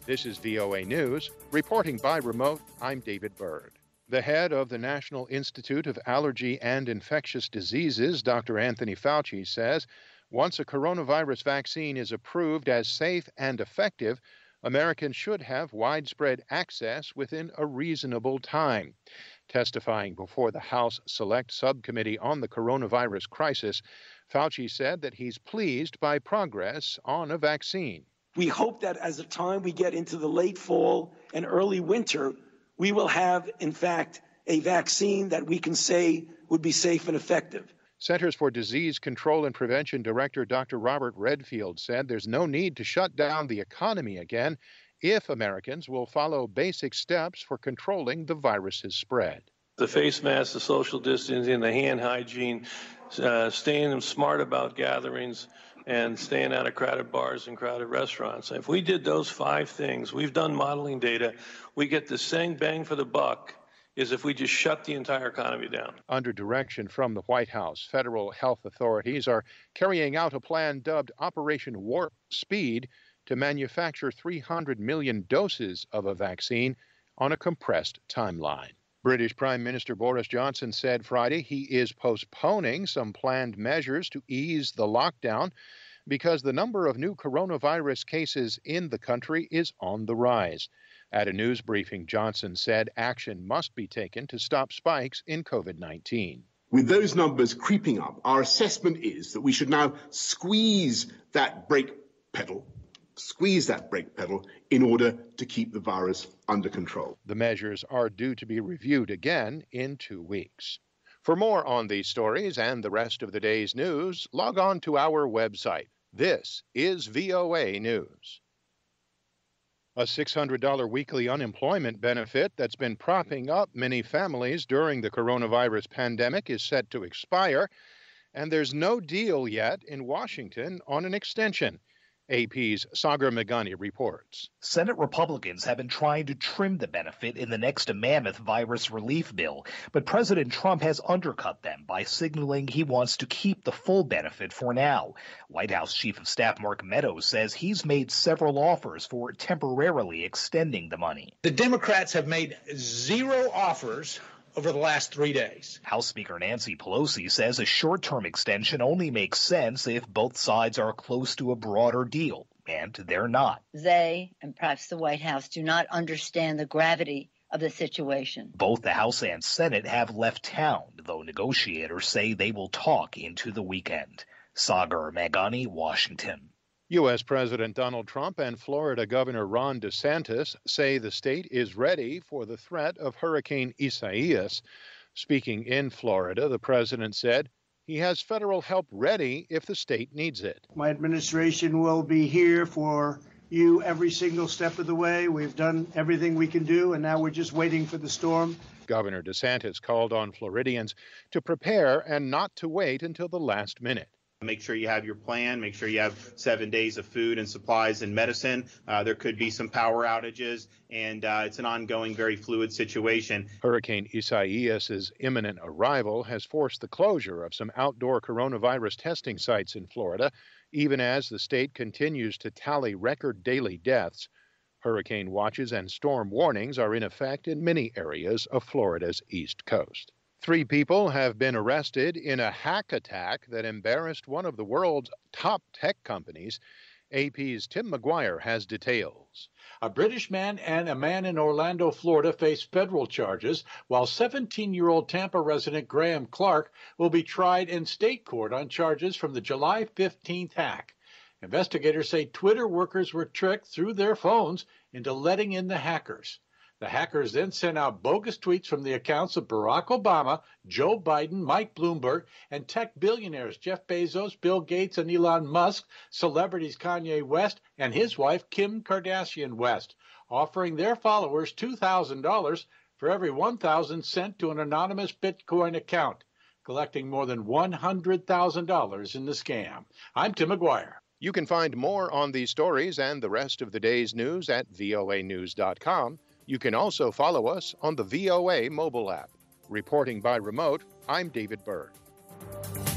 This is VOA News. Reporting by remote, I'm David Byrd. The head of the National Institute of Allergy and Infectious Diseases, Dr. Anthony Fauci, says once a coronavirus vaccine is approved as safe and effective, Americans should have widespread access within a reasonable time. Testifying before the House Select Subcommittee on the Coronavirus Crisis, Fauci said that he's pleased by progress on a vaccine. We hope that as the time we get into the late fall and early winter, we will have, in fact, a vaccine that we can say would be safe and effective. Centers for Disease Control and Prevention Director Dr. Robert Redfield said there's no need to shut down the economy again if Americans will follow basic steps for controlling the virus's spread. The face masks, the social distancing, the hand hygiene, staying smart about gatherings, and staying out of crowded bars and crowded restaurants. If we did those 5 things, we've done modeling data, we get the same bang for the buck as if we just shut the entire economy down. Under direction from the White House, federal health authorities are carrying out a plan dubbed Operation Warp Speed to manufacture 300 million doses of a vaccine on a compressed timeline. British Prime Minister Boris Johnson said Friday he is postponing some planned measures to ease the lockdown because the number of new coronavirus cases in the country is on the rise. At a news briefing, Johnson said action must be taken to stop spikes in COVID-19. With those numbers creeping up, our assessment is that we should now squeeze that brake pedal in order to keep the virus under control. The measures are due to be reviewed again in 2 weeks. For more on these stories and the rest of the day's news, log on to our website. This is VOA News. A $600 weekly unemployment benefit that's been propping up many families during the coronavirus pandemic is set to expire, and there's no deal yet in Washington on an extension. AP's Sagar Meghani reports. Senate Republicans have been trying to trim the benefit in the next mammoth virus relief bill, but President Trump has undercut them by signaling he wants to keep the full benefit for now. White House Chief of Staff Mark Meadows says he's made several offers for temporarily extending the money. The Democrats have made 0 offers over the last 3 days. House Speaker Nancy Pelosi says a short-term extension only makes sense if both sides are close to a broader deal, and they're not. They, and perhaps the White House, do not understand the gravity of the situation. Both the House and Senate have left town, though negotiators say they will talk into the weekend. Sagar Meghani, Washington. U.S. President Donald Trump and Florida Governor Ron DeSantis say the state is ready for the threat of Hurricane Isaias. Speaking in Florida, the president said he has federal help ready if the state needs it. My administration will be here for you every single step of the way. We've done everything we can do, and now we're just waiting for the storm. Governor DeSantis called on Floridians to prepare and not to wait until the last minute. Make sure you have your plan. Make sure you have 7 days of food and supplies and medicine. There could be some power outages, and it's an ongoing, very fluid situation. Hurricane Isaias's imminent arrival has forced the closure of some outdoor coronavirus testing sites in Florida, even as the state continues to tally record daily deaths. Hurricane watches and storm warnings are in effect in many areas of Florida's east coast. 3 people have been arrested in a hack attack that embarrassed one of the world's top tech companies. AP's Tim McGuire has details. A British man and a man in Orlando, Florida, face federal charges, while 17-year-old Tampa resident Graham Clark will be tried in state court on charges from the July 15th hack. Investigators say Twitter workers were tricked through their phones into letting in the hackers. The hackers then sent out bogus tweets from the accounts of Barack Obama, Joe Biden, Mike Bloomberg, and tech billionaires Jeff Bezos, Bill Gates, and Elon Musk, celebrities Kanye West and his wife Kim Kardashian West, offering their followers $2,000 for every $1,000 sent to an anonymous Bitcoin account, collecting more than $100,000 in the scam. I'm Tim McGuire. You can find more on these stories and the rest of the day's news at voanews.com. You can also follow us on the VOA mobile app. Reporting by remote, I'm David Byrd.